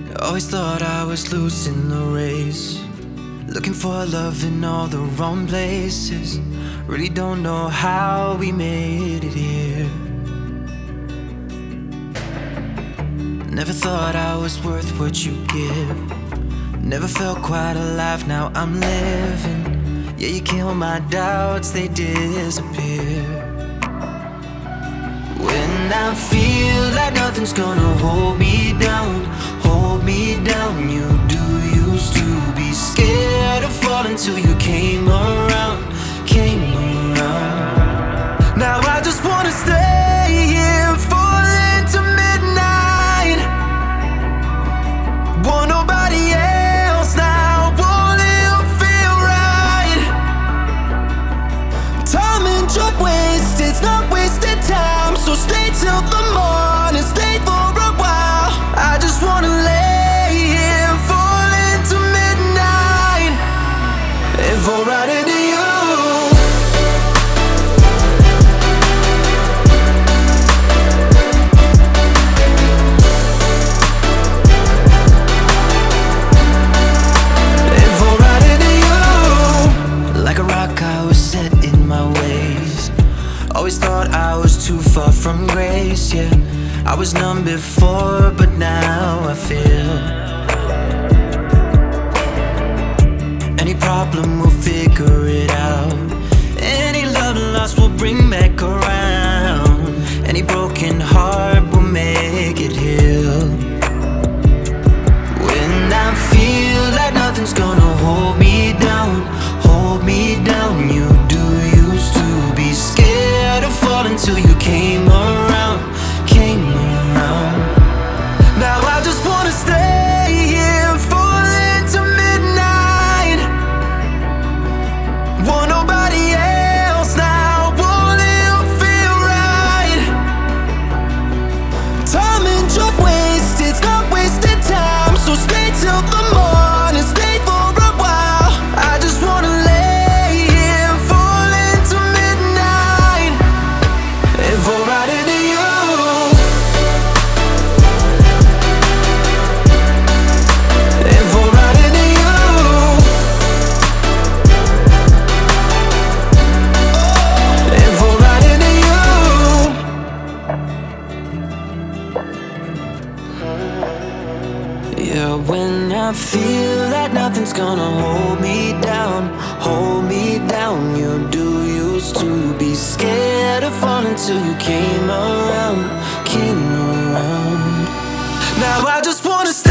Always thought I was losing the race, looking for love in all the wrong places. Really don't know how we made it here. Never thought I was worth what you give. Never felt quite alive, now I'm living. Yeah, you kill my doubts, they disappear. When I feel like nothing's gonna hold me down, you do used to be scared of falling till you came around. Now I just wanna stay here, falling to midnight. Want nobody else now, won't it feel right? Time and job waste, it's not wasted time. So stay till the morning, stay for a while. I just wanna lay here, falling to midnight, and fall right into you. And fall right into you. Like a rock, I was set in my ways. Always thought I was too far from grace, yeah. I was numb before, but now I feel. Any problem, we'll figure it out. Any love lost, we'll bring back around. Any broken heart, we'll make it heal. When I feel like nothing's gonna hold me down, you do used to be scared of falling till you came around. Now I just wanna stay here, falling to midnight. Want nobody else now, won't it feel right? Time and job waste, it's not wasted time. So stay till the morning, stay for a while. I just wanna lay here, falling to midnight, and fall right into you. And fall right into you. And fall right into you. Yeah, when I feel like nothing's gonna hold me down, you do used to be scared of falling till you came around. Now I just wanna stay